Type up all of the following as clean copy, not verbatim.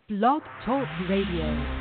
Blog Talk Radio.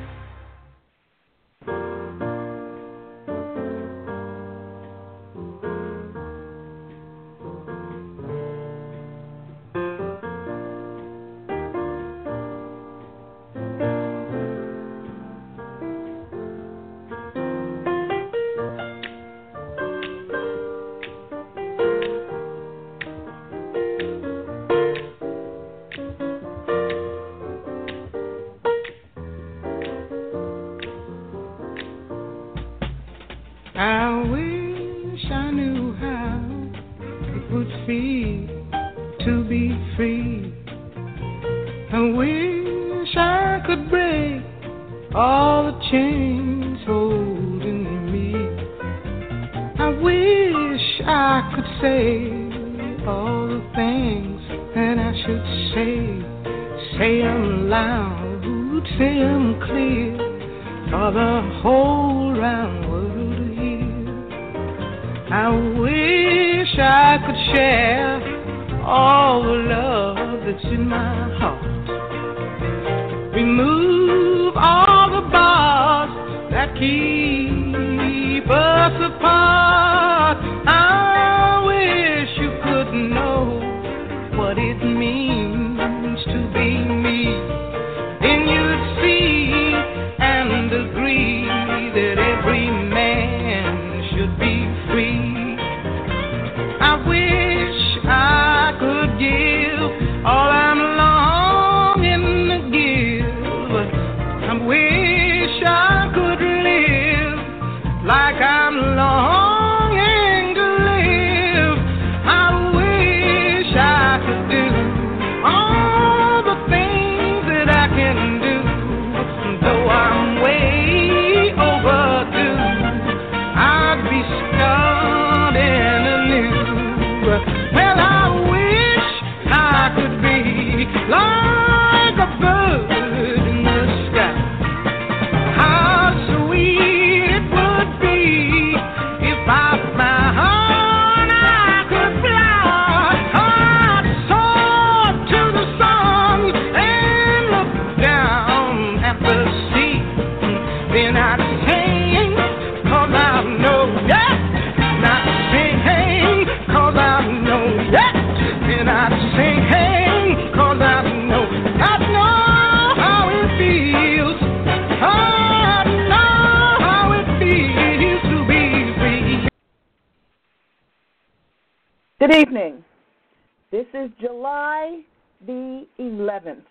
Good evening. This is July the 11th,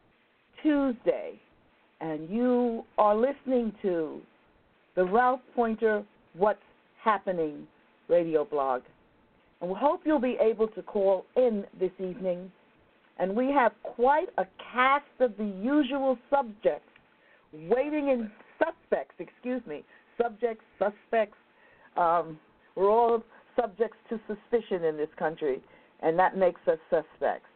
Tuesday, and you are listening to the Ralph Pointer What's Happening radio blog. And we hope you'll be able to call in this evening. And we have quite a cast of the usual suspects. We're all subjects to suspicion in this country, and that makes us suspects.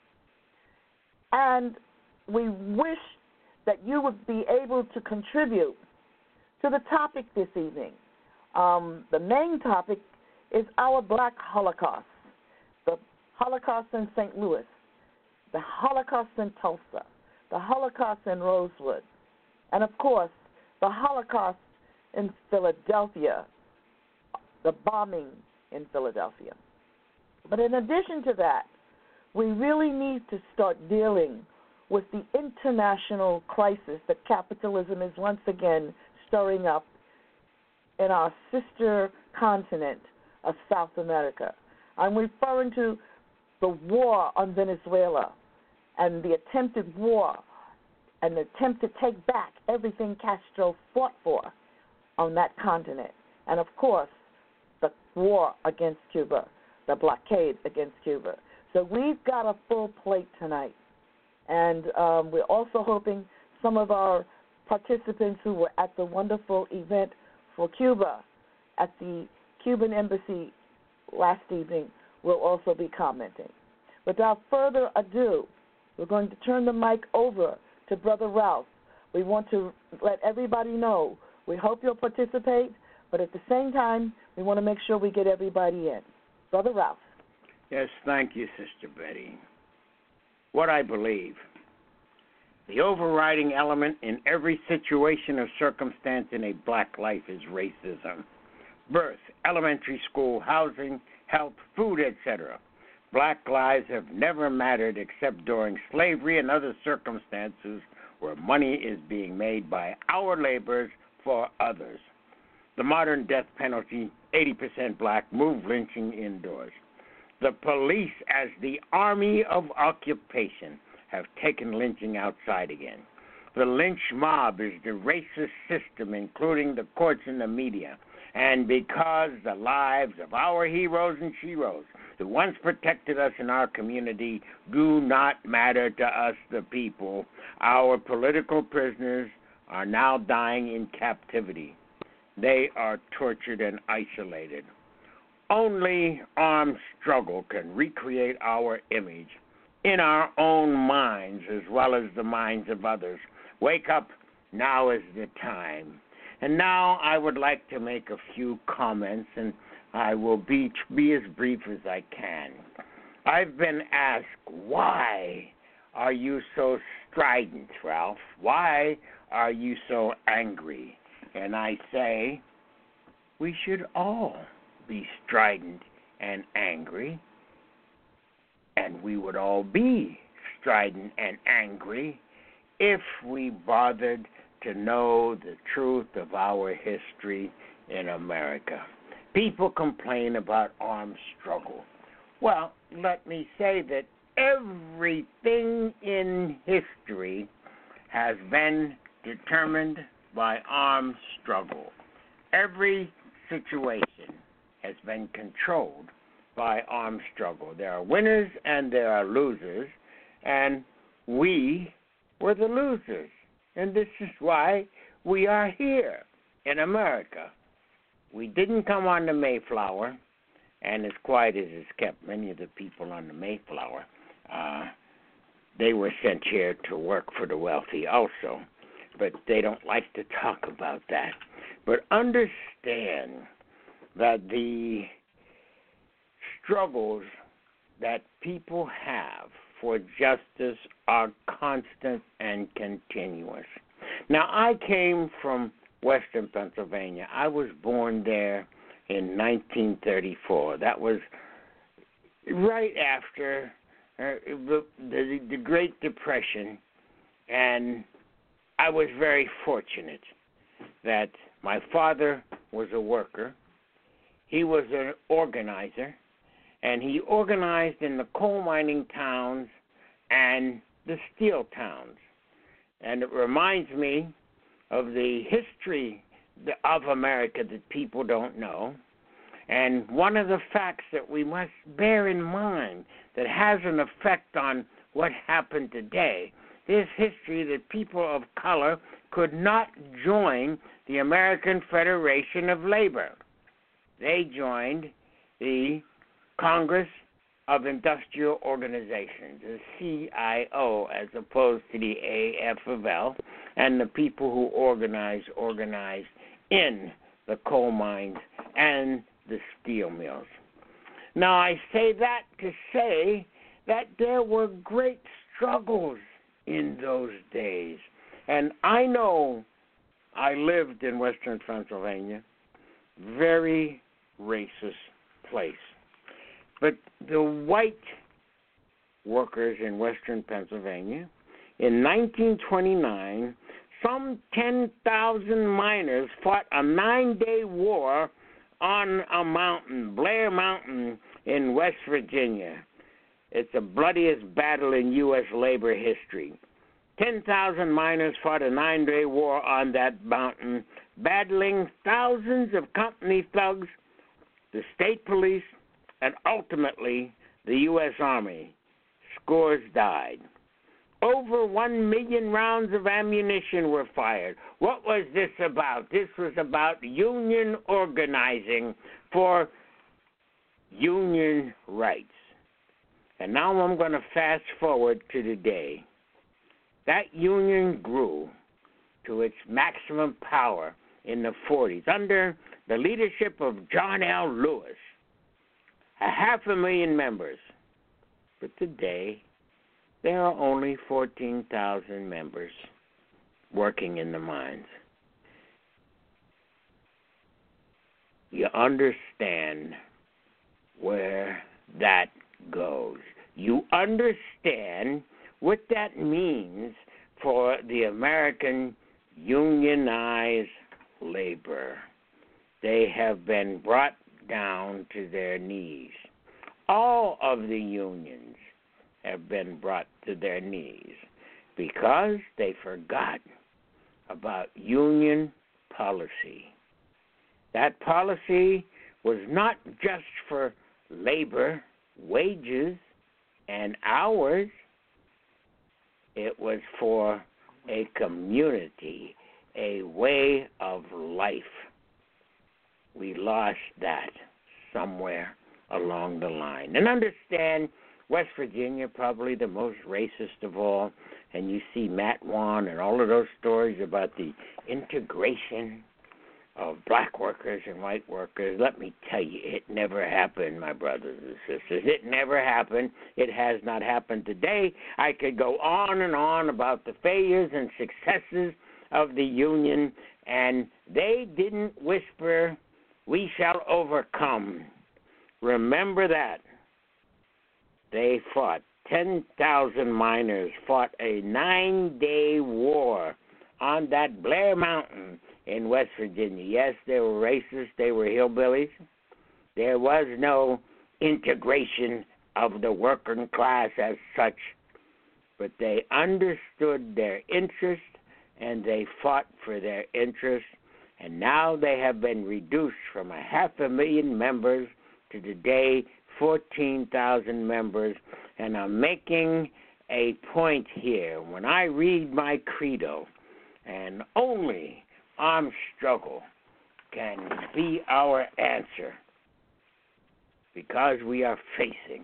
And we wish that you would be able to contribute to the topic this evening. The main topic is our Black Holocaust, the Holocaust in St. Louis, the Holocaust in Tulsa, the Holocaust in Rosewood, and, of course, the Holocaust in Philadelphia, the bombing in Philadelphia. But in addition to that, we really need to start dealing with the international crisis that capitalism is once again stirring up in our sister continent of South America. I'm referring to the war on Venezuela and the attempted war and the attempt to take back everything Castro fought for on that continent. And, of course, the war against Cuba, the blockade against Cuba. So we've got a full plate tonight. And we're also hoping some of our participants who were at the wonderful event for Cuba at the Cuban Embassy last evening will also be commenting. Without further ado, we're going to turn the mic over to Brother Ralph. We want to let everybody know we hope you'll participate, but at the same time, we want to make sure we get everybody in. Brother Ralph. Yes, thank you, Sister Betty. What I believe, The overriding element in every situation or circumstance in a black life is racism. Birth, elementary school, housing, health, food, etc. Black lives have never mattered except during slavery and other circumstances where money is being made by our laborers for others. The modern death penalty, 80% black, moved lynching indoors. The police, as the army of occupation, have taken lynching outside again. The lynch mob is the racist system, including the courts and the media. And because the lives of our heroes and sheroes who once protected us in our community do not matter to us, the people, our political prisoners are now dying in captivity. They are tortured and isolated. Only armed struggle can recreate our image in our own minds as well as the minds of others. Wake up, now is the time. And now I would like to make a few comments, and I will be as brief as I can. I've been asked, why are you so strident, Ralph? Why are you so angry? And I say, we should all be strident and angry, and we would all be strident and angry if we bothered to know the truth of our history in America. People complain about armed struggle. Well, let me say that everything in history has been determined by armed struggle. Every situation has been controlled by armed struggle. There are winners and there are losers, and we were the losers. And this is why we are here in America. We didn't come on the Mayflower, and as quiet as it's kept, many of the people on the Mayflower, they were sent here to work for the wealthy also, but they don't like to talk about that. But understand that the struggles that people have for justice are constant and continuous. Now, I came from Western Pennsylvania. I was born there in 1934. That was right after the Great Depression, and I was very fortunate that my father was a worker. He was an organizer, and he organized in the coal mining towns and the steel towns. And it reminds me of the history of America that people don't know. And one of the facts that we must bear in mind that has an effect on what happened today is history that people of color could not join the American Federation of Labor. They joined the Congress of Industrial Organizations, the CIO, as opposed to the AFL, and the people who organized in the coal mines and the steel mills. Now, I say that to say that there were great struggles in those days. And I know I lived in Western Pennsylvania, very racist place. But the white workers in Western Pennsylvania, in 1929, some 10,000 miners fought a 9-day war on a mountain, Blair Mountain in West Virginia. It's the bloodiest battle in U.S. labor history. 10,000 miners fought a 9-day war on that mountain, battling thousands of company thugs, the state police, and ultimately the U.S. Army. Scores died. Over 1 million rounds of ammunition were fired. What was this about? This was about union organizing for union rights. And now I'm going to fast forward to today. That union grew to its maximum power in the 40s under the leadership of John L. Lewis. 500,000 members. But today, there are only 14,000 members working in the mines. You understand where that goes. You understand what that means for the American unionized labor. They have been brought down to their knees. All of the unions have been brought to their knees because they forgot about union policy. That policy was not just for labor, wages, and hours. It was for a community, a way of life. We lost that somewhere along the line. And understand, West Virginia, probably the most racist of all, and you see Matt Wan and all of those stories about the integration of black workers and white workers. Let me tell you, it never happened, my brothers and sisters. It never happened. It has not happened today. I could go on and on about the failures and successes of the union, and they didn't whisper, "We shall overcome." Remember that. They fought. 10,000 miners fought a 9-day war on that Blair Mountain in West Virginia. Yes, they were racist. They were hillbillies. There was no integration of the working class as such, but they understood their interest and they fought for their interest, and now they have been reduced from 500,000 members to today 14,000 members, and I'm making a point here. When I read my credo, and only armed struggle can be our answer, because we are facing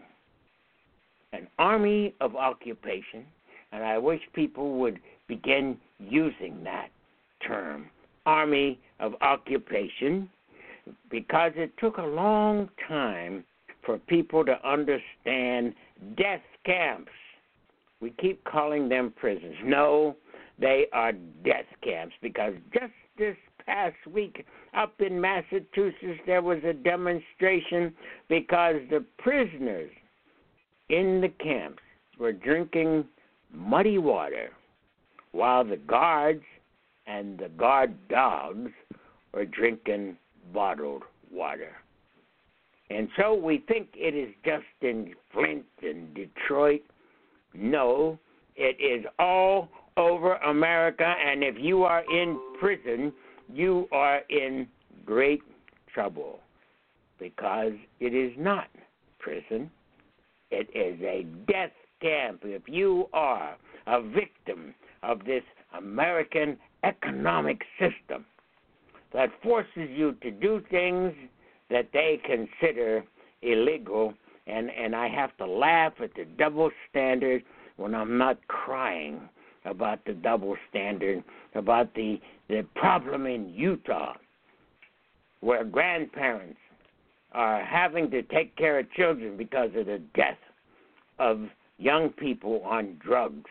an army of occupation, and I wish people would begin using that term, army of occupation, because it took a long time for people to understand death camps. We keep calling them prisons. No, they are death camps, because just this past week up in Massachusetts there was a demonstration because the prisoners in the camps were drinking muddy water while the guards and the guard dogs were drinking bottled water. And so we think it is just in Flint and Detroit. No, it is all over America, and if you are in prison, you are in great trouble, because it is not prison. It is a death camp. If you are a victim of this American economic system that forces you to do things that they consider illegal, and I have to laugh at the double standard when I'm not crying about the double standard, about the problem in Utah, where grandparents are having to take care of children because of the death of young people on drugs,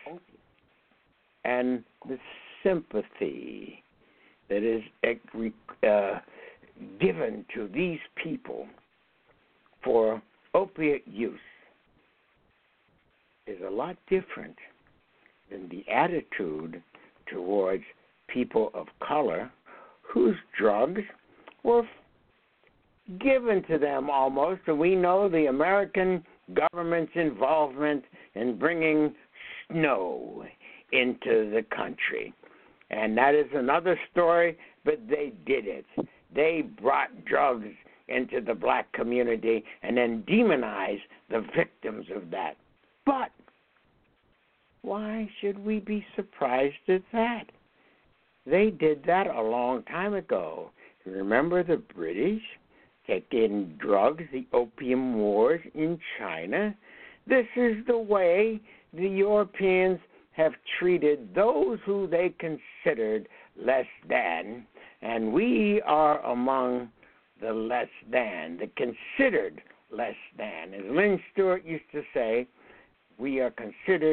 and the sympathy that is given to these people for opiate use is a lot different than the attitude towards people of color whose drugs were given to them almost. And we know the American government's involvement in bringing snow into the country. And that is another story, but they did it. They brought drugs into the black community and then demonized the victims of that. But why should we be surprised at that? They did that a long time ago. Remember the British taking drugs, the Opium Wars in China? This is the way the Europeans have treated those who they considered less than, and we are among the less than, the considered less than. As Lynn Stewart used to say, we are considered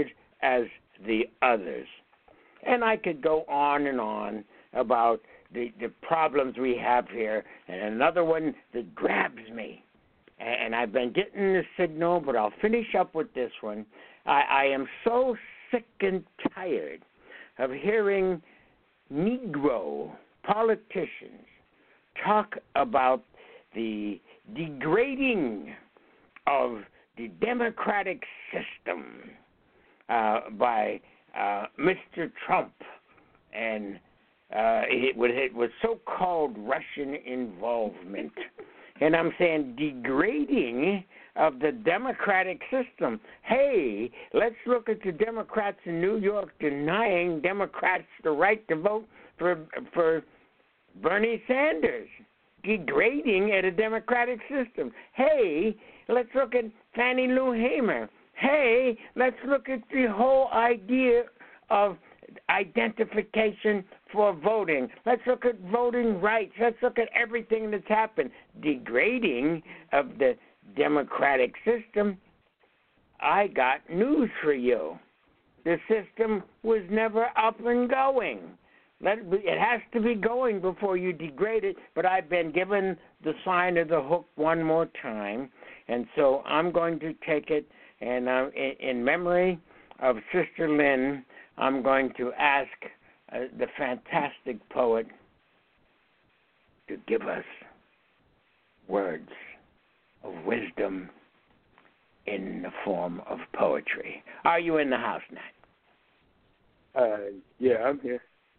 as the others. And I could go on and on about the problems we have here. And another one that grabs me, and I've been getting the signal, but I'll finish up with this one. I am so sick and tired of hearing Negro politicians talk about the degrading of the democratic system by Mr. Trump and it was so-called Russian involvement. And I'm saying degrading of the democratic system. Hey, let's look at the Democrats in New York denying Democrats the right to vote for Bernie Sanders. Degrading at a democratic system. Hey, let's look at Fannie Lou Hamer. Hey, let's look at the whole idea of identification for voting. Let's look at voting rights. Let's look at everything that's happened. Degrading of the democratic system. I got news for you. The system was never up and going. It has to be going before you degrade it, but I've been given the sign of the hook one more time, and so I'm going to take it, and in memory of Sister Lynn, I'm going to ask the fantastic poet to give us words of wisdom in the form of poetry. Are you in the house, Nat? Yeah, I'm here.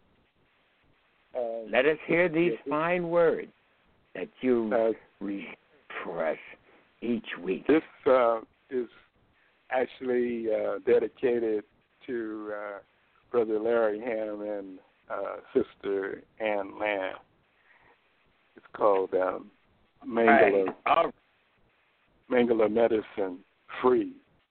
Let us hear these fine words that you read for us each week. This is actually dedicated to Brother Larry Ham and Sister Ann Lamb. It's called Mangala Medicine Free.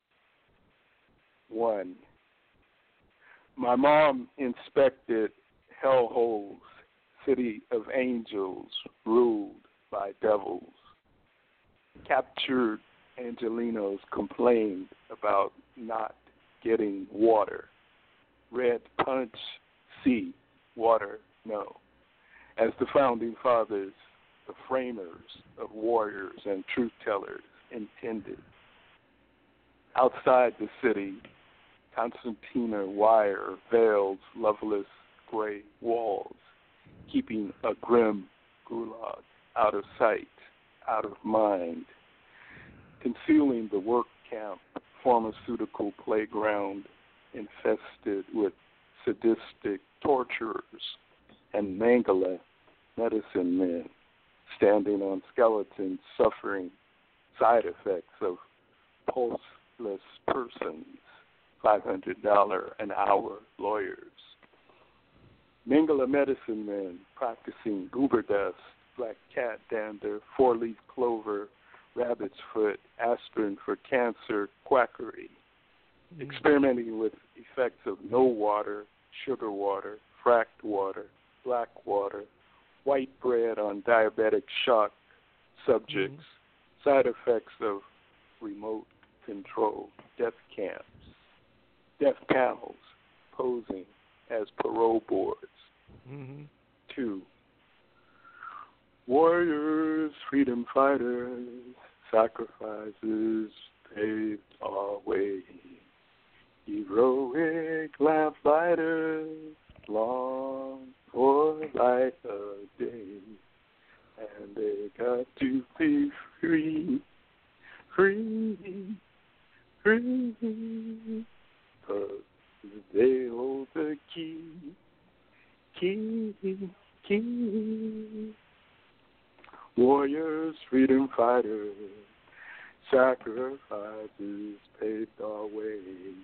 1. My mom inspected hellholes, city of angels ruled by devils. Captured Angelinos complained about not getting water. Red punch, C, water, no. As the founding fathers, the framers of warriors and truth tellers intended. Outside the city, concertina wire veils loveless gray walls, keeping a grim gulag out of sight, out of mind, concealing the work camp, pharmaceutical playground infested with sadistic torturers and Mangala medicine men standing on skeletons suffering side effects of pulseless persons, $500 an hour lawyers. Mangala medicine men practicing goober dust, black cat dander, four-leaf clover, rabbit's foot, aspirin for cancer, quackery, experimenting with effects of no water, sugar water, fracked water, black water, white bread on diabetic shock subjects, side effects of remote control, death camps, death panels posing as parole boards. 2. Warriors, freedom fighters, sacrifices paved our way. Heroic lamplighters long for light of day. And they got to be free, free, free. 'Cause they hold the key, key, key. Warriors, freedom fighters, sacrifices paved our way.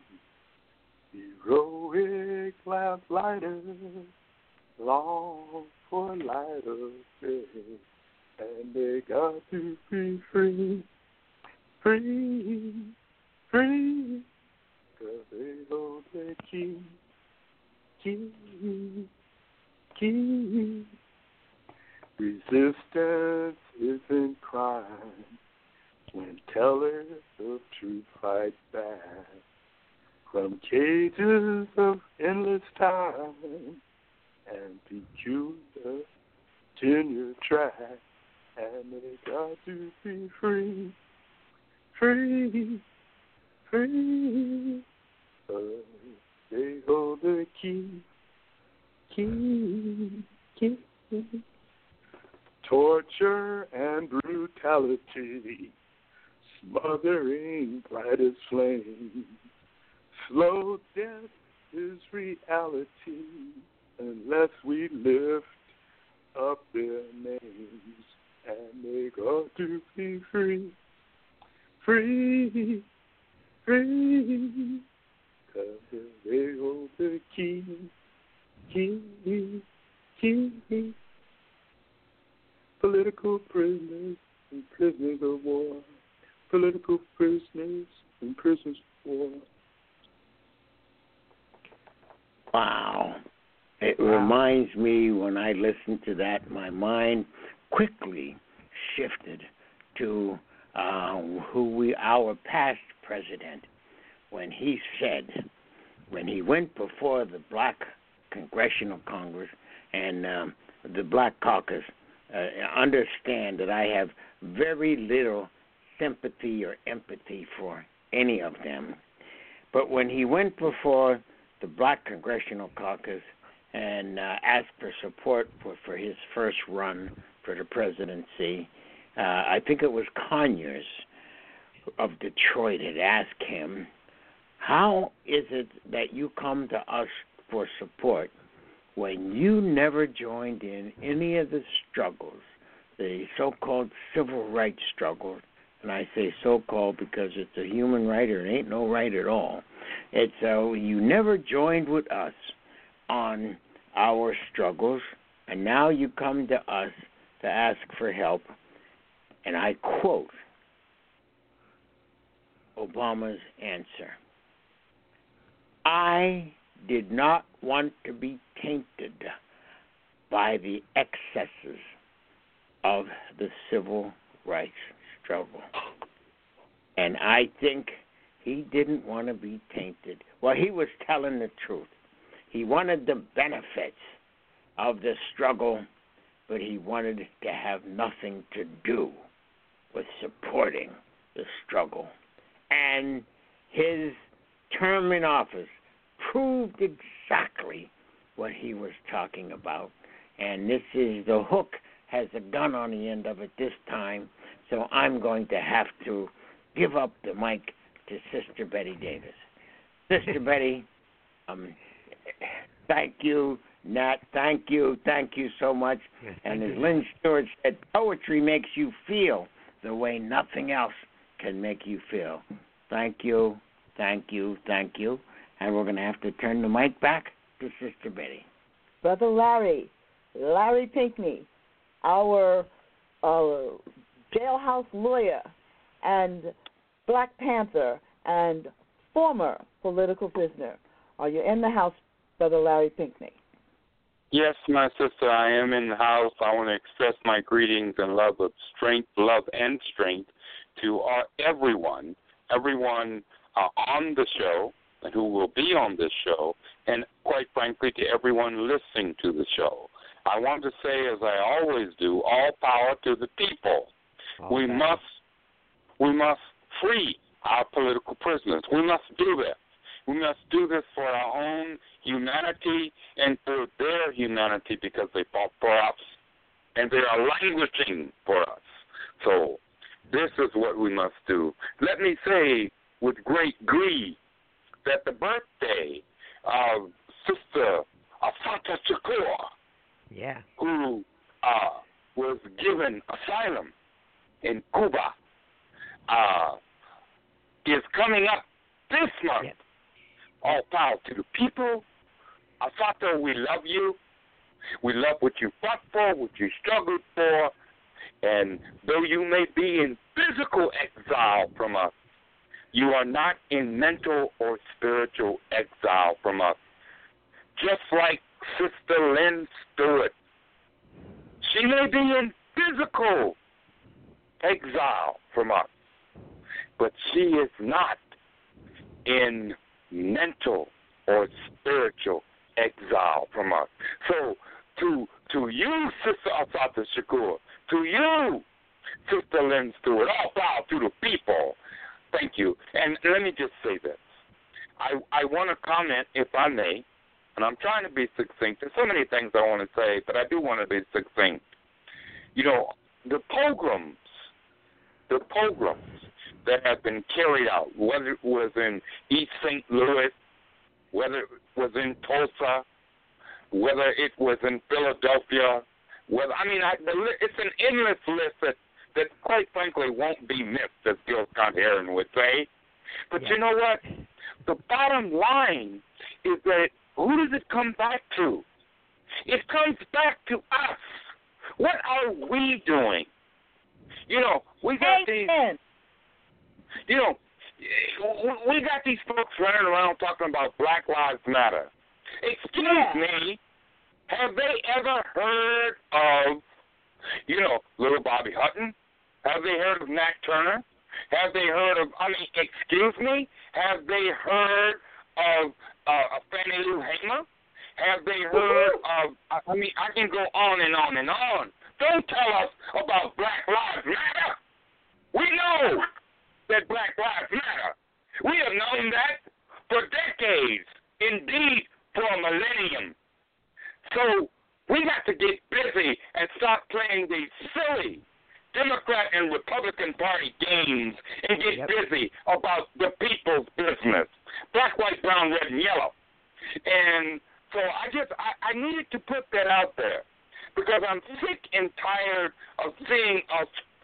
Heroic lamplighters, long for light of day. And they got to be free, free, free. 'Cause they hold the key, key, key. Resistance isn't crime when tellers of truth fight back. from cages of endless time and peculiar tenure track, and they got to be free, free, free. They hold the key. Torture and brutality, smothering bright as flame. Slow death is reality unless we lift up their names, and they got to be free, free, free, 'cause they hold the key. Political prisoners and prisoners of war. Political prisoners and prisoners of war. Wow. It reminds me, when I listened to that, my mind quickly shifted to our past president, when he said, when he went before the Black Congressional Congress and the Black Caucus, understand that I have very little sympathy or empathy for any of them. But when he went before the Black Congressional Caucus and asked for support for his first run for the presidency, I think it was Conyers of Detroit had asked him, how is it that you come to us for support when you never joined in any of the struggles, the so-called civil rights struggles? And I say so-called because it's a human right, or it ain't no right at all. It's you never joined with us on our struggles, and now you come to us to ask for help. And I quote Obama's answer: I did not want to be tainted by the excesses of the civil rights struggle. And I think he didn't want to be tainted. Well, he was telling the truth. He wanted the benefits of the struggle, but he wanted to have nothing to do with supporting the struggle. And his term in office proved exactly what he was talking about. And this is, the hook has a gun on the end of it this time, so I'm going to have to give up the mic to Sister Betty Davis. Sister Betty, thank you. Nat, thank you so much. Yes, and as Lynn Stewart said, poetry makes you feel the way nothing else can make you feel. Thank you. And we're going to have to turn the mic back to Sister Betty. Brother Larry Pinckney, our jailhouse lawyer and Black Panther and former political prisoner. Are you in the house, Brother Larry Pinckney? Yes, my sister, I am in the house. I want to express my greetings and love and strength to everyone on the show and who will be on this show, and quite frankly to everyone listening to the show. I want to say, as I always do, all power to the people. We must free our political prisoners. We must do this. We must do this for our own humanity and for their humanity, because they fought for us and they are languishing for us. So this is what we must do. Let me say with great glee that the birthday of Sister Assata Shakur, who was given asylum in Cuba, is coming up this month. Yep. All power to the people. Assata, we love you. We love what you fought for, what you struggled for. And though you may be in physical exile from us, you are not in mental or spiritual exile from us. Just like Sister Lynn Stewart. She may be in physical exile from us, but she is not in mental or spiritual exile from us. So to you, Sister Asata Shakur, to you, Sister Lynn Stewart, all power to the people. Thank you. And let me just say this. I want to comment, if I may, and I'm trying to be succinct. There's so many things I want to say, but I do want to be succinct. You know, the pogroms that have been carried out, whether it was in East St. Louis, whether it was in Tulsa, whether it was in Philadelphia, it's an endless list that quite frankly won't be missed, as Gil Scott-Heron would say. But you know what? The bottom line is that who does it come back to? It comes back to us. What are we doing? You know, we got these. You know, we got these folks running around talking about Black Lives Matter. Excuse me, have they ever heard of, little Bobby Hutton? Have they heard of Nat Turner? Have they heard of, excuse me, have they heard of Fannie Lou Hamer? Have they heard of, I can go on and on and on. Don't tell us about Black Lives Matter. We know that Black Lives Matter. We have known that for decades, indeed for a millennium. So we got to get busy and stop playing these silly Democrat and Republican Party games and get busy about the people's business. Black, white, brown, red, and yellow. And so I needed to put that out there because I'm sick and tired of seeing us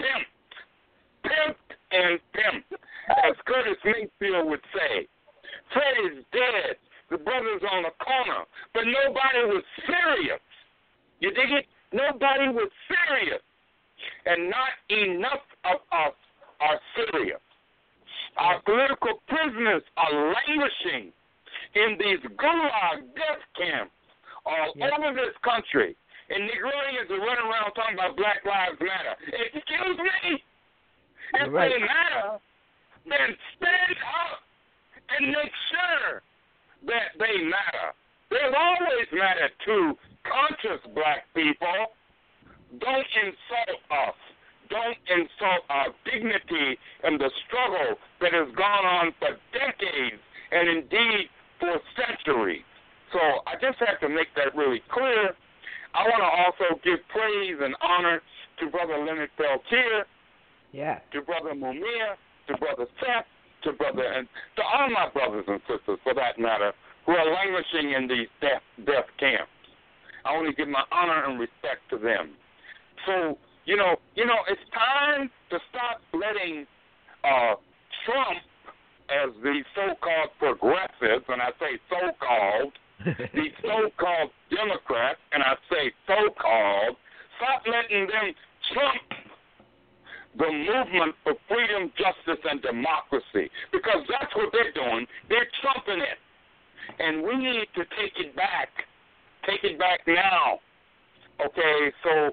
pimped and pimped, as Curtis Mayfield would say. Fred is dead. The brother's on the corner. But nobody was serious. You dig it? Nobody was serious. And not enough of us are serious. Our political prisoners are languishing in these gulag death camps all over this country. And Negroians are running around talking about Black Lives Matter. Excuse me? If they matter, then stand up and make sure that they matter. They've always mattered to conscious black people. Don't insult us. Don't insult our dignity and the struggle that has gone on for decades and indeed for centuries. So I just have to make that really clear. I want to also give praise and honor to Brother Leonard Peltier, to Brother Mumia, to Brother Seth, to all my brothers and sisters, for that matter, who are languishing in these death camps. I want to give my honor and respect to them. So, it's time to stop letting Trump, as the so-called progressives, and I say so-called, these so-called Democrats, and I say so-called, stop letting them trump the movement for freedom, justice, and democracy, because that's what they're doing. They're trumping it. And we need to take it back. Take it back now. Okay, so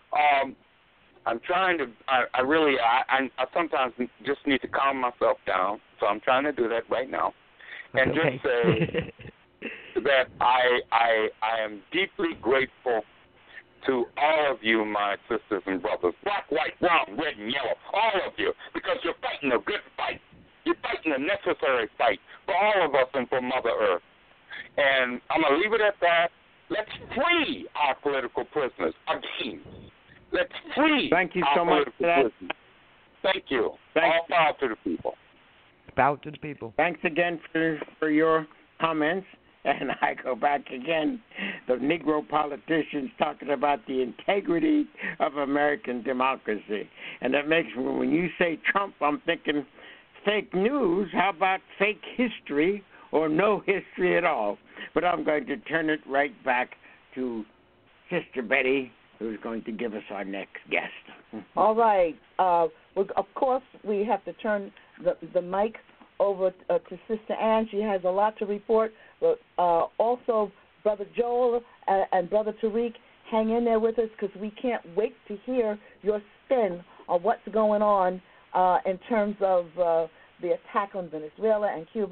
I'm trying to, I sometimes just need to calm myself down, so I'm trying to do that right now. And just say that I am deeply grateful to all of you, my sisters and brothers, black, white, brown, red, and yellow, all of you, because you're fighting a good fight. You're fighting a necessary fight for all of us and for Mother Earth. And I'm going to leave it at that. Let's free our political prisoners again. Let's free Thank you our so much for that. Prisoners. Thank you. All power to the people. Power to the people. Thanks again for your comments. And I go back again, the Negro politicians talking about the integrity of American democracy. And that makes me, when you say Trump, I'm thinking fake news. How about fake history or no history at all? But I'm going to turn it right back to Sister Betty, who's going to give us our next guest. All right. Of course, we have to turn the mic over to Sister Ann. She has a lot to report. But also, Brother Joel and Brother Tariq, hang in there with us because we can't wait to hear your spin on what's going on in terms of the attack on Venezuela and Cuba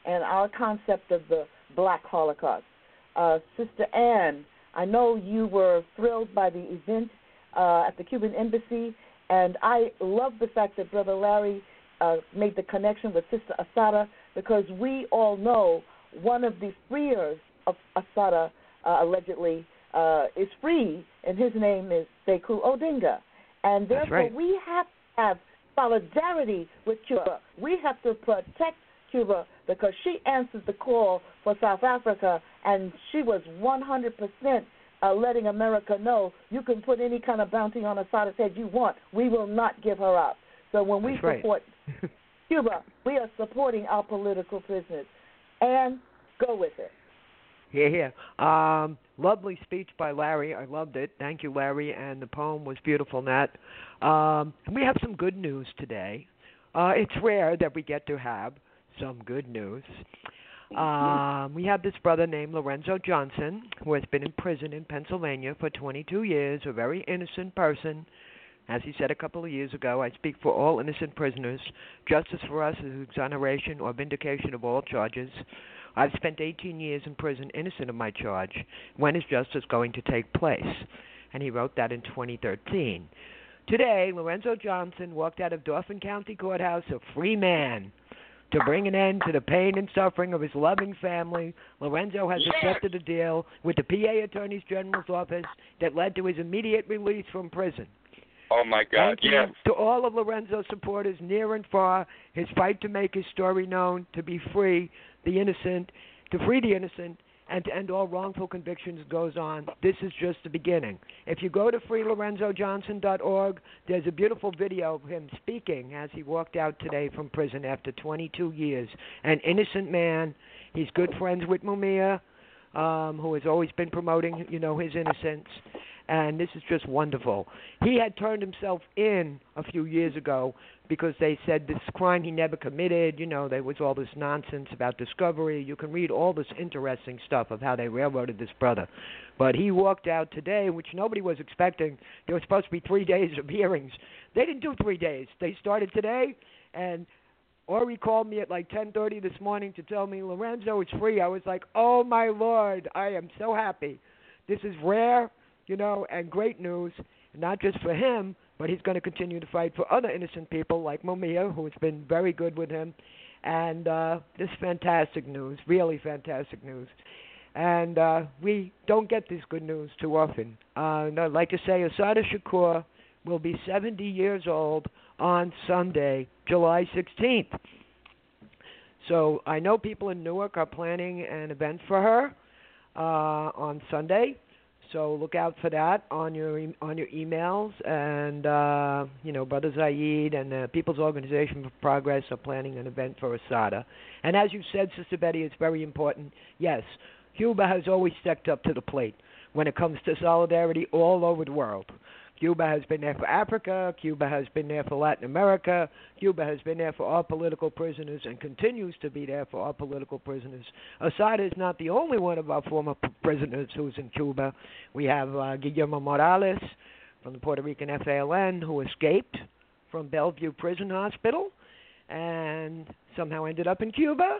and our concept of the Black Holocaust. Sister Ann, I know you were thrilled by the event at the Cuban Embassy, and I love the fact that Brother Larry made the connection with Sister Asada, because we all know one of the freers of Asada, allegedly, is free, and his name is Sekou Odinga. And therefore, we have to have solidarity with Cuba. We have to protect Cuba because she answered the call for South Africa, and she was 100% letting America know you can put any kind of bounty on Asada's head you want. We will not give her up. So when we support Cuba, we are supporting our political prisoners. And go with it. Yeah. Lovely speech by Larry. I loved it. Thank you, Larry. And the poem was beautiful, Nat. We have some good news today. It's rare that we get to have some good news. We have this brother named Lorenzo Johnson, who has been in prison in Pennsylvania for 22 years, a very innocent person. As he said a couple of years ago, I speak for all innocent prisoners. Justice for us is exoneration or vindication of all charges. I've spent 18 years in prison innocent of my charge. When is justice going to take place? And he wrote that in 2013. Today, Lorenzo Johnson walked out of Dauphin County Courthouse a free man. To bring an end to the pain and suffering of his loving family, Lorenzo has accepted a deal with the PA Attorney General's office that led to his immediate release from prison. Oh, my God, Thank you to all of Lorenzo's supporters near and far. His fight to make his story known, to be free the innocent, to free the innocent, and to end all wrongful convictions goes on. This is just the beginning. If you go to freelorenzojohnson.org, there's a beautiful video of him speaking as he walked out today from prison after 22 years. An innocent man. He's good friends with Mumia, who has always been promoting, his innocence. And this is just wonderful. He had turned himself in a few years ago because they said this crime he never committed. There was all this nonsense about discovery. You can read all this interesting stuff of how they railroaded this brother. But he walked out today, which nobody was expecting. There were supposed to be 3 days of hearings. They didn't do 3 days. They started today, and Ori called me at like 10:30 this morning to tell me Lorenzo is free. I was like, oh, my Lord, I am so happy. This is rare. And great news, not just for him, but he's going to continue to fight for other innocent people like Mumia, who has been very good with him. And this fantastic news, really fantastic news. And we don't get this good news too often. I'd like to say Assata Shakur will be 70 years old on Sunday, July 16th. So I know people in Newark are planning an event for her on Sunday. So look out for that on your emails. And, Brother Zaid and the People's Organization for Progress are planning an event for Assata. And as you said, Sister Betty, it's very important. Yes, Cuba has always stepped up to the plate when it comes to solidarity all over the world. Cuba has been there for Africa. Cuba has been there for Latin America. Cuba has been there for our political prisoners and continues to be there for our political prisoners. Assata is not the only one of our former prisoners who's in Cuba. We have Guillermo Morales from the Puerto Rican FALN who escaped from Bellevue Prison Hospital and somehow ended up in Cuba.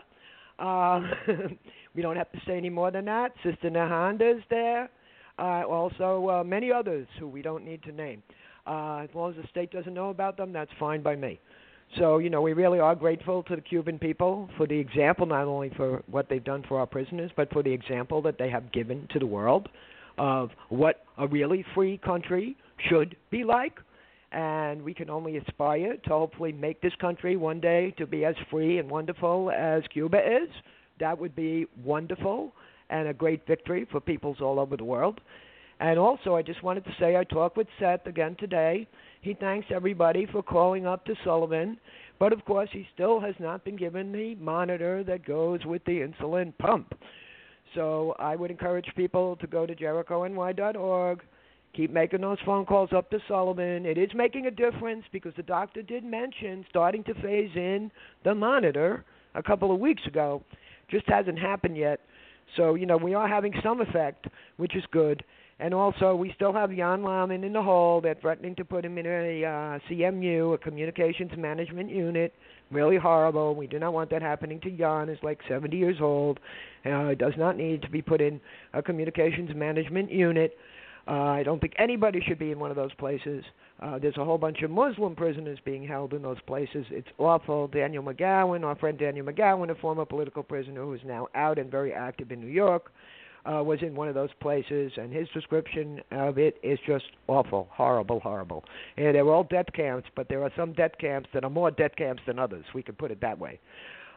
We don't have to say any more than that. Sister Nahanda is there. Also, many others who we don't need to name. As long as the state doesn't know about them, that's fine by me. So, we really are grateful to the Cuban people for the example, not only for what they've done for our prisoners, but for the example that they have given to the world of what a really free country should be like. And we can only aspire to hopefully make this country one day to be as free and wonderful as Cuba is. That would be wonderful and a great victory for peoples all over the world. And also, I just wanted to say I talked with Seth again today. He thanks everybody for calling up to Sullivan, but of course he still has not been given the monitor that goes with the insulin pump. So I would encourage people to go to JerichoNY.org, keep making those phone calls up to Sullivan. It is making a difference because the doctor did mention starting to phase in the monitor a couple of weeks ago. Just hasn't happened yet. So, we are having some effect, which is good. And also, we still have Jan Laman in the hole. They're threatening to put him in a CMU, a Communications Management Unit. Really horrible. We do not want that happening to Jan. He's like 70 years old. Does not need to be put in a Communications Management Unit. I don't think anybody should be in one of those places. There's a whole bunch of Muslim prisoners being held in those places. It's awful. Daniel McGowan, our friend Daniel McGowan, a former political prisoner who is now out and very active in New York, was in one of those places, and his description of it is just awful, horrible, horrible. And they're all death camps, but there are some death camps that are more death camps than others. We could put it that way.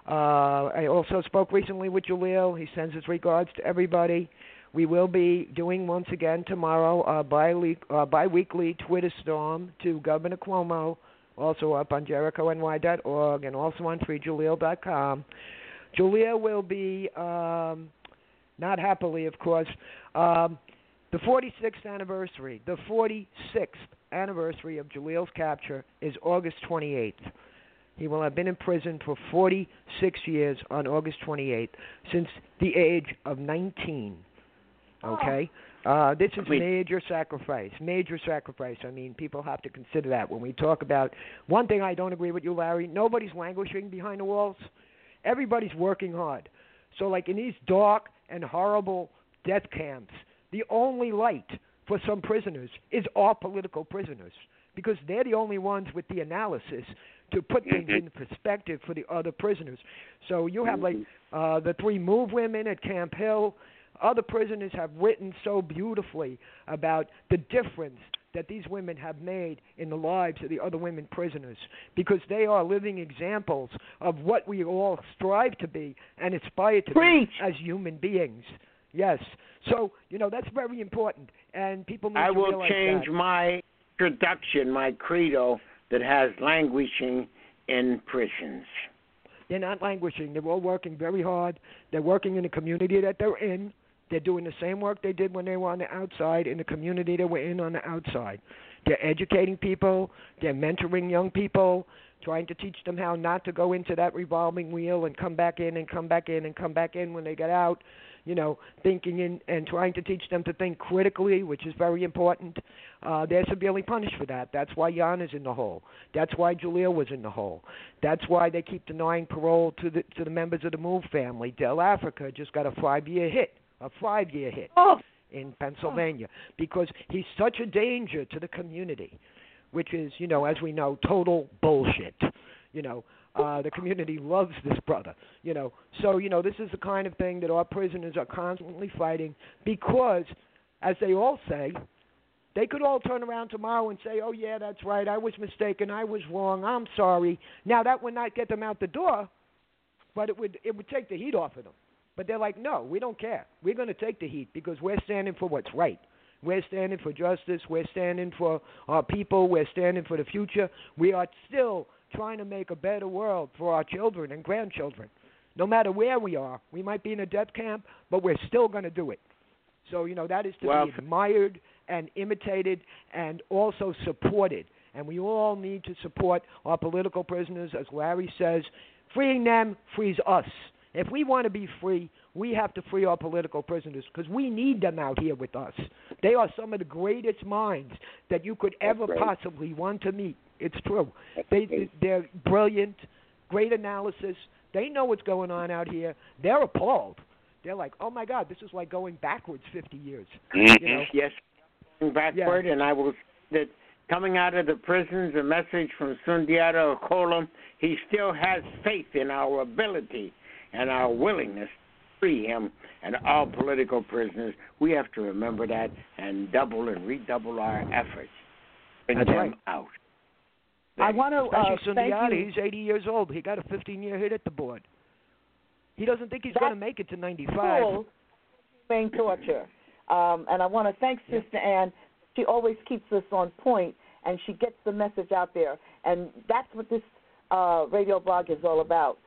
I also spoke recently with Jalil. He sends his regards to everybody. We will be doing once again tomorrow a bi-weekly Twitter storm to Governor Cuomo, also up on JerichoNY.org and also on freejalil.com. Jalil will be, not happily, of course, the 46th anniversary. The 46th anniversary of Jalil's capture is August 28th. He will have been in prison for 46 years on August 28th, since the age of 19. Okay? This is major sacrifice. Major sacrifice. I mean, people have to consider that when we talk about... One thing I don't agree with you, Larry, nobody's languishing behind the walls. Everybody's working hard. So, like in these dark and horrible death camps, the only light for some prisoners is our political prisoners, because they're the only ones with the analysis to put things in perspective for the other prisoners. So you have, like, the 3 MOVE women at Camp Hill. Other prisoners have written so beautifully about the difference that these women have made in the lives of the other women prisoners, because they are living examples of what we all strive to be and aspire to be as human beings. Yes. So, that's very important, and people need to realize that. I will change my introduction, my credo, that has languishing in prisons. They're not languishing. They're all working very hard. They're working in the community that they're in. They're doing the same work they did when they were on the outside in the community they were in on the outside. They're educating people. They're mentoring young people, trying to teach them how not to go into that revolving wheel and come back in and come back in and come back in when they get out, thinking and trying to teach them to think critically, which is very important. They're severely punished for that. That's why Jan is in the hole. That's why Jalil was in the hole. That's why they keep denying parole to the members of the MOVE family. Del Africa just got a 5-year hit. In Pennsylvania, because he's such a danger to the community, which is, as we know, total bullshit. The community loves this brother. So, this is the kind of thing that our prisoners are constantly fighting, because, as they all say, they could all turn around tomorrow and say, oh, yeah, that's right, I was mistaken, I was wrong, I'm sorry. Now, that would not get them out the door, but it would take the heat off of them. But they're like, no, we don't care. We're going to take the heat because we're standing for what's right. We're standing for justice. We're standing for our people. We're standing for the future. We are still trying to make a better world for our children and grandchildren. No matter where we are, we might be in a death camp, but we're still going to do it. So, that is to be admired and imitated and also supported. And we all need to support our political prisoners. As Larry says, freeing them frees us. If we want to be free, we have to free our political prisoners, because we need them out here with us. They are some of the greatest minds that you could ever possibly want to meet. It's true. They're brilliant, great analysis. They know what's going on out here. They're appalled. They're like, oh, my God, this is like going backwards 50 years. Yes, going backward, and I will say that coming out of the prisons, a message from Sundiata Accola, he still has faith in our ability and our willingness to free him and all political prisoners. We have to remember that and double and redouble our efforts to bring them out. I want to thank you. He's 80 years old. He got a 15-year hit at the board. He doesn't think he's going to make it to 95. Cool. Humane torture. And I want to thank Sister Ann. She always keeps us on point, and she gets the message out there. And that's what this radio blog is all about.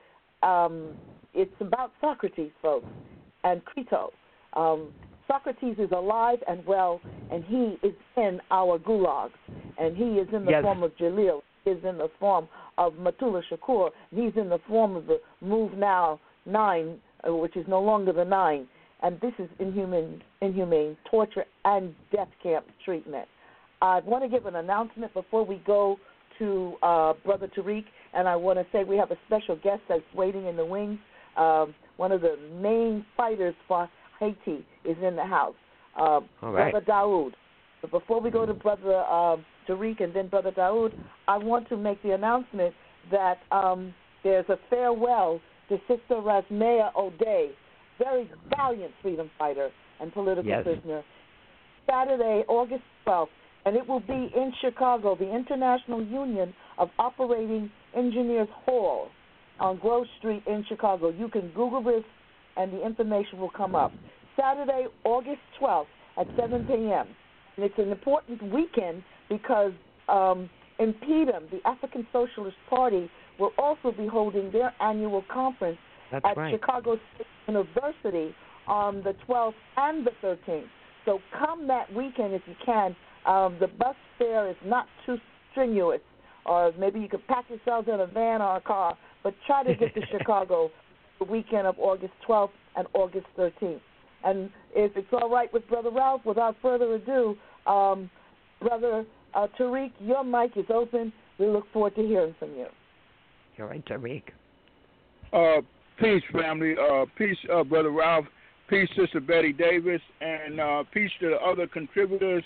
It's about Socrates, folks, and Crito. Socrates is alive and well, and he is in our gulags, and he is in the form of Jalil. He is in the form of Matula Shakur. He's in the form of the Move Now 9, which is no longer the 9. and this is inhumane torture and death camp treatment. I want to give an announcement before we go to Brother Tariq, and I want to say we have a special guest that's waiting in the wings. One of the main fighters for Haiti is in the house, All right. Brother Daoud. But before we go to Brother Tariq and then Brother Daoud, I want to make the announcement that there's a farewell to Sister Rasmea O'Day, very valiant freedom fighter and political prisoner, Saturday, August 12th, and it will be in Chicago, the International Union of Operating Engineers Hall on Grove Street in Chicago. You can Google this, and the information will come up. Saturday, August 12th at 7 p.m. And it's an important weekend because INPEDUM, the African Socialist Party, will also be holding their annual conference at Chicago State University on the 12th and the 13th. So come that weekend if you can. The bus fare is not too strenuous, or maybe you could pack yourselves in a van or a car, but try to get to Chicago the weekend of August 12th and August 13th. And if it's all right with Brother Ralph, without further ado, Brother Tariq, your mic is open. We look forward to hearing from you. All right, Tariq. Peace, family. Peace, Brother Ralph. Peace, Sister Betty Davis. And peace to the other contributors.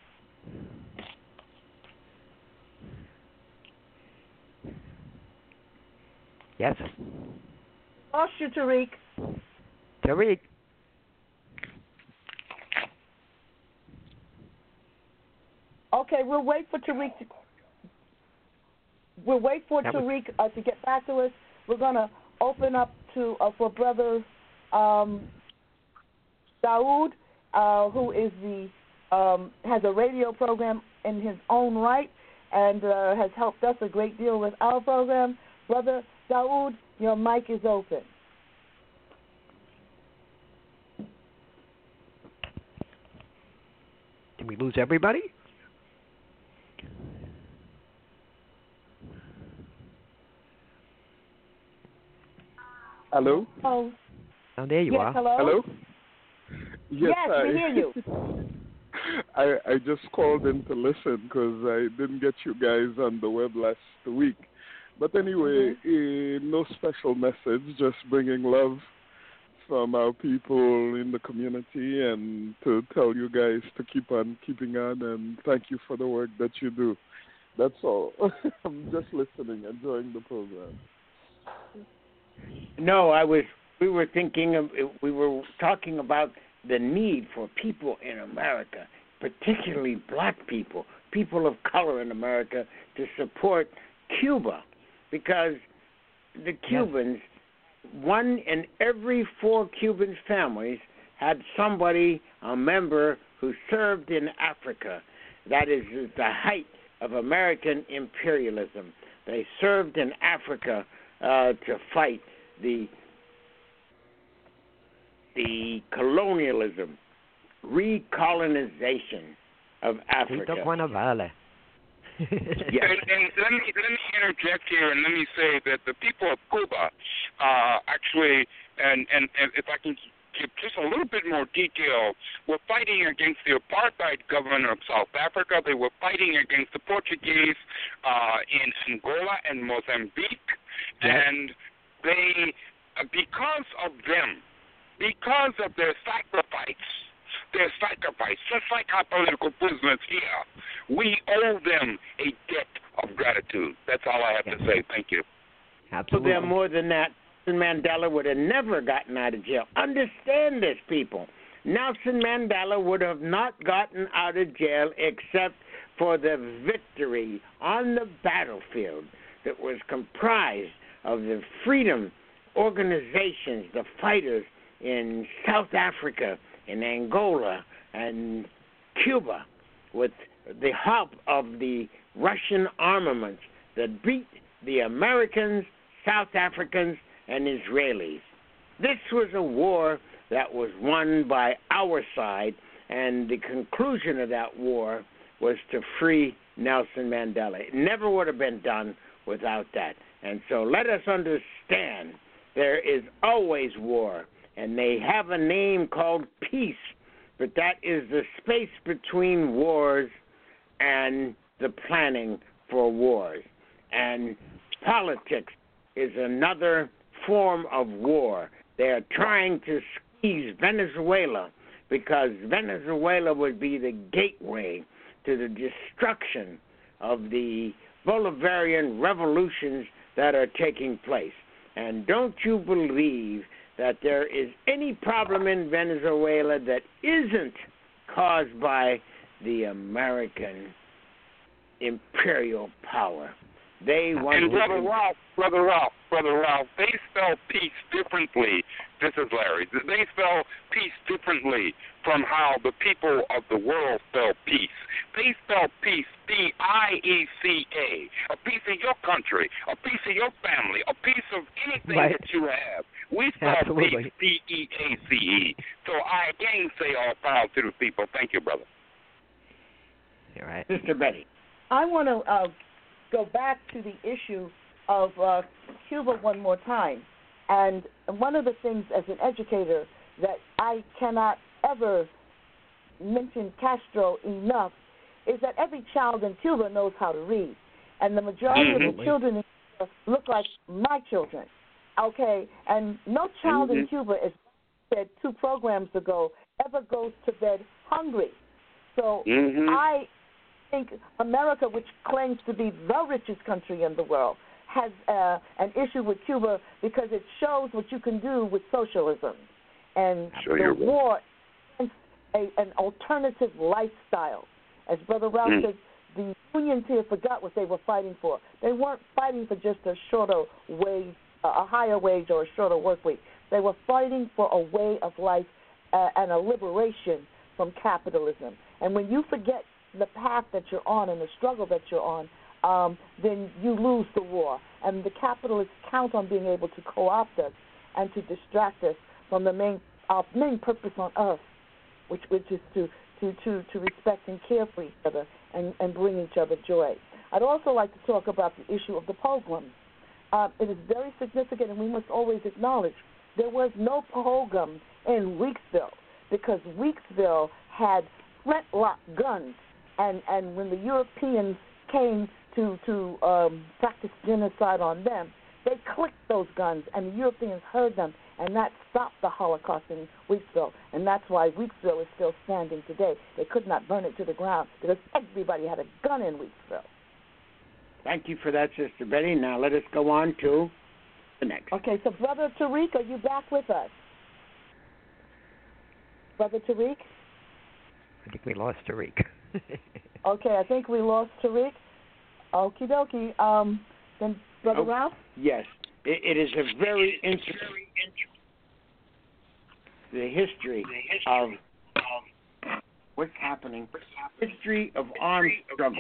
Yes. Lost you, Tariq. Tariq. Okay, we'll wait for Tariq to get back to us. We're going to open up to for Brother Daoud, who is has a radio program in his own right and has helped us a great deal with our program. Brother Daoud, your mic is open. Did we lose everybody? Hello? Oh, there you are. Hello? Hello? Yes, we hear you. I just called in to listen because I didn't get you guys on the web last week. But anyway, no special message, just bringing love from our people in the community and to tell you guys to keep on keeping on, and thank you for the work that you do. That's all. I'm just listening, enjoying the program. No, we were talking about the need for people in America, particularly black people, people of color in America, to support Cuba, because the Cubans, one in every 4 Cuban families had somebody, a member, who served in Africa. That is the height of American imperialism. They served in Africa to fight the colonialism, recolonization of Africa. Yes. And let me interject here, and let me say that the people of Cuba actually, and if I can give just a little bit more detail, were fighting against the apartheid government of South Africa. They were fighting against the Portuguese in Angola and Mozambique, and they, because of them, because of their sacrifice, just like our political prisoners here, we owe them a debt of gratitude. That's all I have to say. Thank you. Absolutely. Well, more than that, Nelson Mandela would have never gotten out of jail. Understand this, people. Nelson Mandela would have not gotten out of jail except for the victory on the battlefield that was comprised of the freedom organizations, the fighters in South Africa, in Angola, and Cuba, with the help of the Russian armaments that beat the Americans, South Africans, and Israelis. This was a war that was won by our side, and the conclusion of that war was to free Nelson Mandela. It never would have been done without that. And so let us understand there is always war and they have a name called peace, but that is the space between wars and the planning for wars. And politics is another form of war. They are trying to squeeze Venezuela because Venezuela would be the gateway to the destruction of the Bolivarian revolutions that are taking place. And don't you believe that there is any problem in Venezuela that isn't caused by the American imperial power. They want and Brother Ralph, they spell peace differently. This is Larry. They spell peace differently from how the people of the world spell peace. They spell peace, P-I-E-C-A, a piece of your country, a piece of your family, a piece of anything that you have. We spell peace, P-E-A-C-E. So I again say all power to the people. Thank you, brother. All right. Sister Betty. I want to go back to the issue of Cuba one more time. And one of the things as an educator that I cannot ever mention Castro enough is that every child in Cuba knows how to read. And the majority of the children in Cuba look like my children. Okay? And no child in Cuba, as I said 2 programs ago, ever goes to bed hungry. So I think America, which claims to be the richest country in the world, has an issue with Cuba because it shows what you can do with socialism. And the war against an alternative lifestyle. As Brother Ralph said, the unions here forgot what they were fighting for. They weren't fighting for just a shorter wage, a higher wage or a shorter work week. They were fighting for a way of life and a liberation from capitalism. And when you forget the path that you're on and the struggle that you're on, then you lose the war. And the capitalists count on being able to co-opt us and to distract us from our main purpose on earth, which is to respect and care for each other and bring each other joy. I'd also like to talk about the issue of the pogroms. It is very significant, and we must always acknowledge there was no pogrom in Weeksville because Weeksville had flintlock guns. And when the Europeans came to practice genocide on them, they clicked those guns, and the Europeans heard them, and that stopped the Holocaust in Weeksville. And that's why Weeksville is still standing today. They could not burn it to the ground because everybody had a gun in Weeksville. Thank you for that, Sister Betty. Now let us go on to the next. Okay, so Brother Tariq, are you back with us? Brother Tariq? I think we lost Tariq. Okay, I think we lost Tariq. Okie dokie. Then Brother Ralph? Yes. It is a very interesting the history of what's happening. History of armed struggle.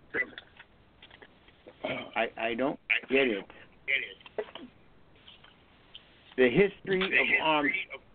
I don't get it. The history of arms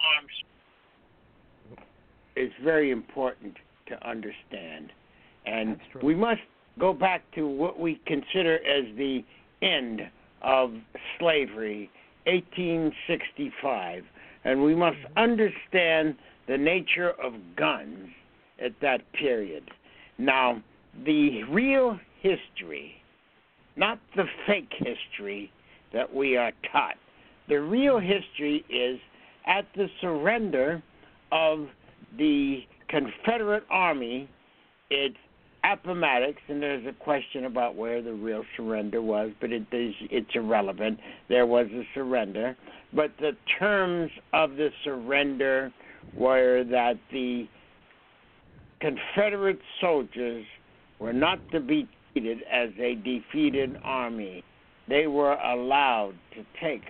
is very important to understand. And we must go back to what we consider as the end of slavery, 1865. And we must understand the nature of guns at that period. Now, the real history, not the fake history that we are taught, the real history is at the surrender of the Confederate Army at Appomattox, and there's a question about where the real surrender was, but it's irrelevant. There was a surrender, but the terms of the surrender were that the Confederate soldiers were not to be treated as a defeated army. They were allowed to take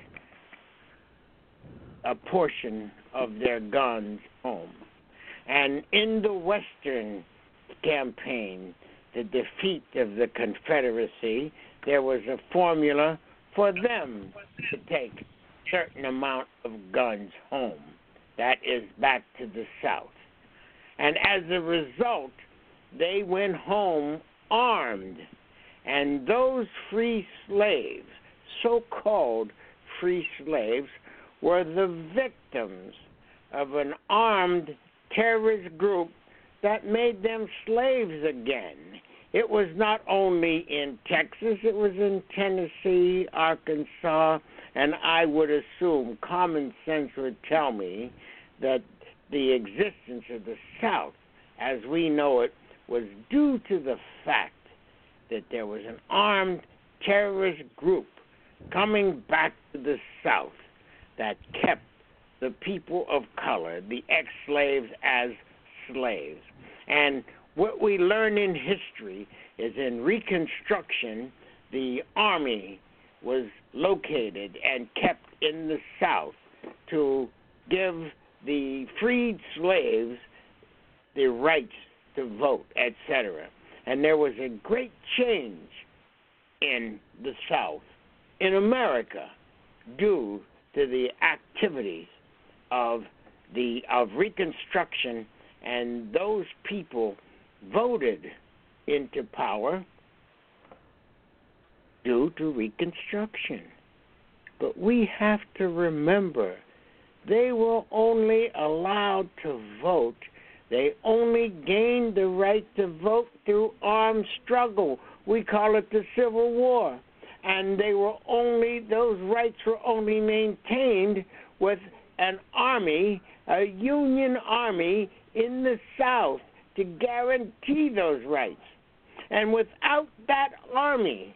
a portion of their guns home. And in the Western campaign, the defeat of the Confederacy, there was a formula for them to take a certain amount of guns home. That is back to the South. And as a result, they went home armed. And those free slaves, so-called free slaves, were the victims of an armed terrorist group that made them slaves again. It was not only in Texas, it was in Tennessee, Arkansas, and I would assume common sense would tell me that the existence of the South, as we know it, was due to the fact that there was an armed terrorist group coming back to the South that kept the people of color, the ex-slaves, as slaves. And what we learn in history is in Reconstruction, the Army was located and kept in the South to give the freed slaves the rights to vote, etc. And there was a great change in the South, in America, due to the activities of Reconstruction, and those people voted into power due to Reconstruction. But we have to remember, they were only allowed to vote. They only gained the right to vote through armed struggle. We call it the Civil War. And those rights were only maintained with an army, a Union army in the South to guarantee those rights. And without that army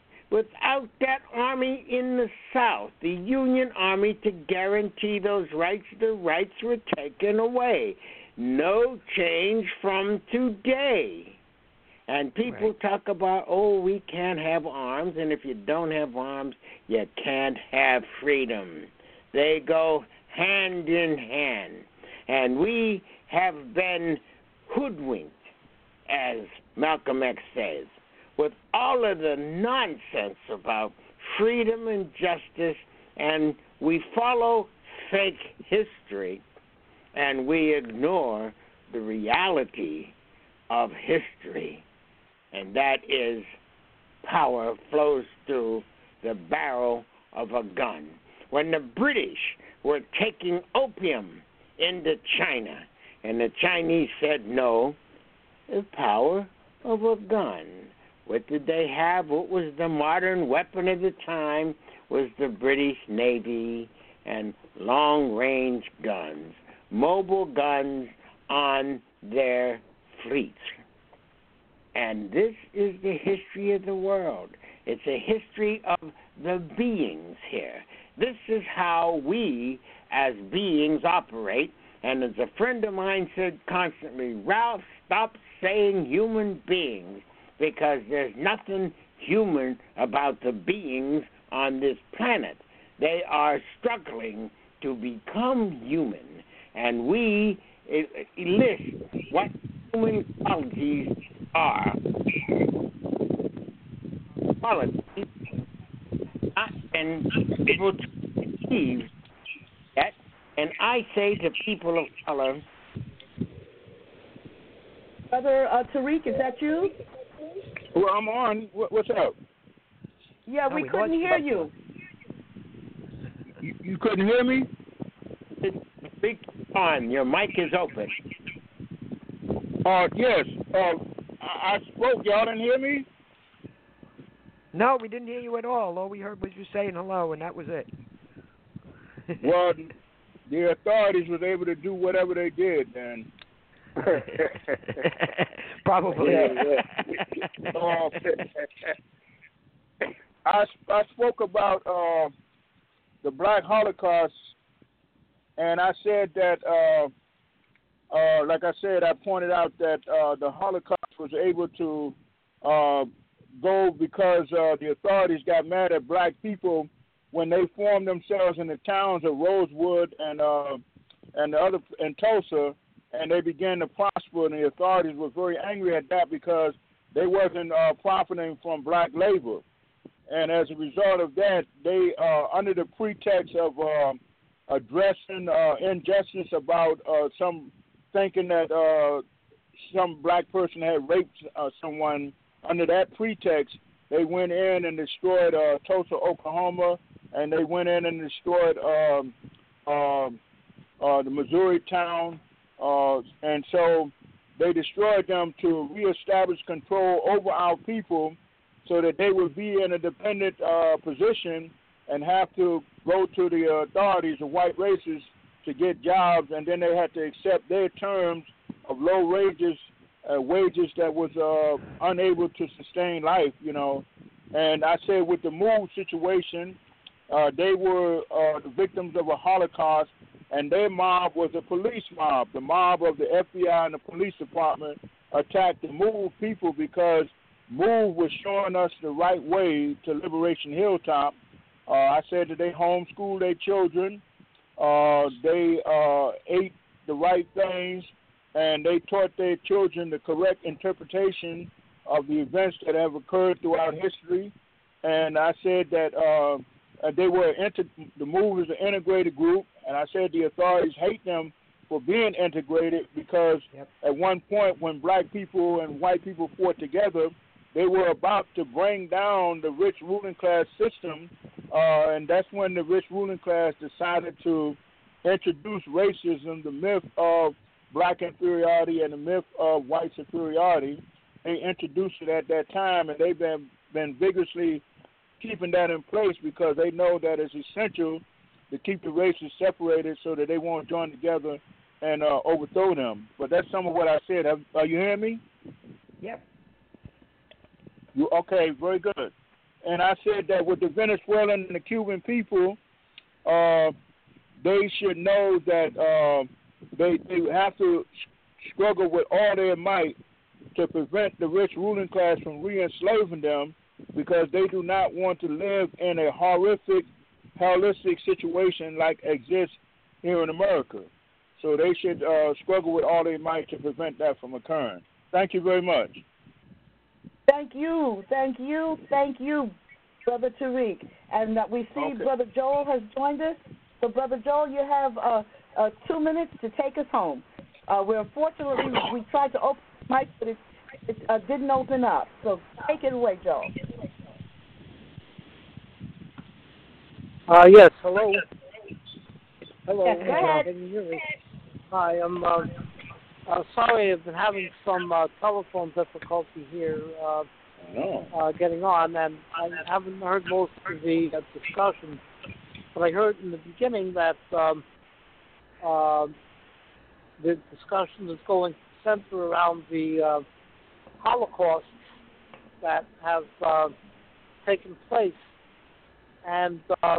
in the South, the Union army to guarantee those rights, the rights were taken away. No change from today. And people talk about, we can't have arms, and if you don't have arms, you can't have freedom. They go hand in hand. And we have been hoodwinked, as Malcolm X says, with all of the nonsense about freedom and justice, and we follow fake history, and we ignore the reality of history, and that is power flows through the barrel of a gun. When the British were taking opium into China, and the Chinese said no, the power of a gun. What did they have? What was the modern weapon of the time? Was the British Navy and long-range guns, mobile guns on their fleets. And this is the history of the world. It's a history of the beings here. This is how we as beings operate. And as a friend of mine said constantly, Ralph, stop saying human beings, because there's nothing human about the beings on this planet. They are struggling to become human. And we list what human qualities are. Qualities not been able to achieve yet. And I say to people of color, Brother Tariq, is that you? Well, I'm on. What's up? Yeah, we couldn't hear you. You couldn't hear me? Speak on. Your mic is open. Yes. I spoke. Y'all didn't hear me? No, we didn't hear you at all. All we heard was you saying hello, and that was it. Well, the authorities was able to do whatever they did, then. Probably. I spoke about the Black Holocaust, and I said that, like I said, I pointed out that the Holocaust was able to go because the authorities got mad at black people when they formed themselves in the towns of Rosewood and Tulsa, and they began to prosper, and the authorities were very angry at that because they wasn't profiting from black labor. And as a result of that, they, under the pretext of addressing injustice about some thinking that some black person had raped someone, under that pretext, they went in and destroyed Tulsa, Oklahoma, and they went in and destroyed the Missouri town, and so they destroyed them to reestablish control over our people so that they would be in a dependent position and have to go to the authorities, the white races, to get jobs, and then they had to accept their terms of low wages that was unable to sustain life, you know. And I said with the MOVE situation, they were the victims of a Holocaust, and their mob was a police mob. The mob of the FBI and the police department attacked the MOVE people because MOVE was showing us the right way to Liberation Hilltop. I said that they homeschooled their children. They ate the right things, and they taught their children the correct interpretation of the events that have occurred throughout history. And I said that they were the MOVE is an integrated group, and I said the authorities hate them for being integrated because at one point when black people and white people fought together, they were about to bring down the rich ruling class system, and that's when the rich ruling class decided to introduce racism, the myth of black inferiority and the myth of white superiority. They introduced it at that time, and they've been vigorously keeping that in place because they know that it's essential to keep the races separated so that they won't join together and overthrow them. But that's some of what I said. Are you hearing me? Yep. Okay, very good. And I said that with the Venezuelan and the Cuban people, they should know that they have to struggle with all their might to prevent the rich ruling class from re-enslaving them because they do not want to live in a horrific, hellistic situation like exists here in America. So they should struggle with all their might to prevent that from occurring. Thank you very much. Thank you, Brother Tariq. And we see Brother Joel has joined us. So, Brother Joel, you have 2 minutes to take us home. Unfortunately, we tried to open the mic, but it didn't open up. So take it away, Joel. Yes, hello. Hello. Yes, go ahead. Can you hear me? Hi, I'm sorry I've been having some telephone difficulty here getting on, and I haven't heard most of the discussion, but I heard in the beginning that the discussion is going to center around the Holocaust that have taken place, and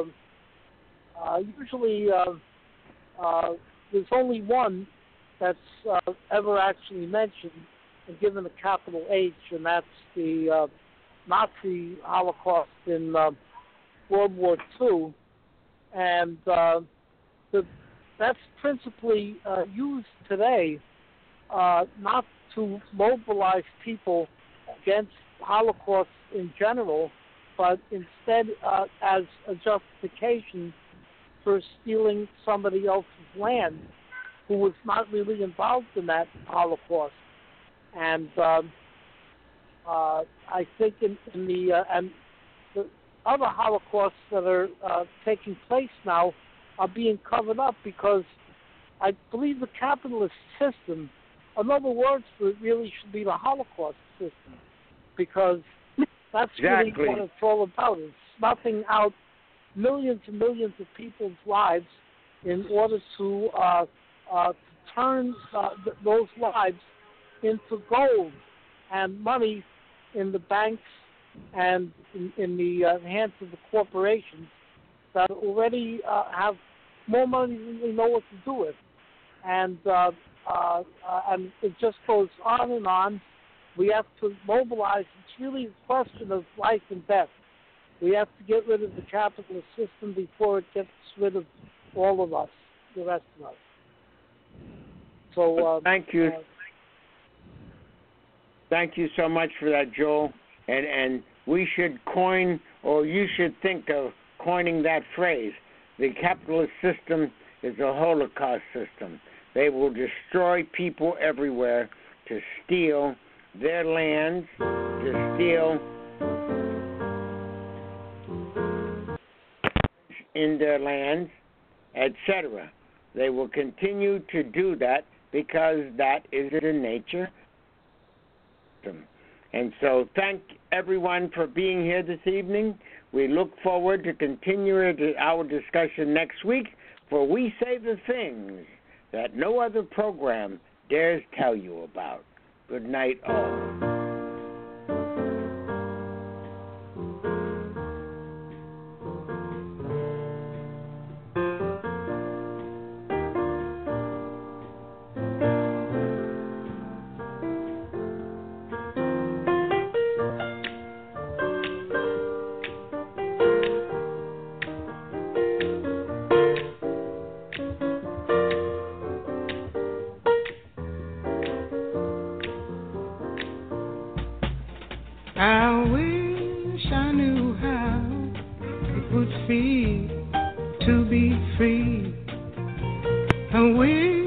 usually there's only one that's ever actually mentioned and given a capital H, and that's the Nazi Holocaust in World War II, and that's principally used today not to mobilize people against Holocaust in general, but instead as a justification for stealing somebody else's land who was not really involved in that Holocaust. And I think in the and the other Holocausts that are taking place now are being covered up because I believe the capitalist system, another word for it really should be the Holocaust system, because that's really what it's all about. It's snuffing out millions and millions of people's lives in order to turn those lives into gold and money in the banks and in the hands of the corporations that already have more money than they know what to do with. And it just goes on and on. We have to mobilize. It's really a question of life and death. We have to get rid of the capitalist system before it gets rid of all of us, the rest of us. So thank you. Thank you so much for that, Joel. And we should coin, or you should think of coining that phrase. The capitalist system is a Holocaust system. They will destroy people everywhere to steal their lands, to steal in their lands, etc. They will continue to do that because that is the nature of them. And so thank everyone for being here this evening. We look forward to continuing our discussion next week, for we say the things that no other program dares tell you about. Good night, all. I wish I knew how it would feel to be free. I wish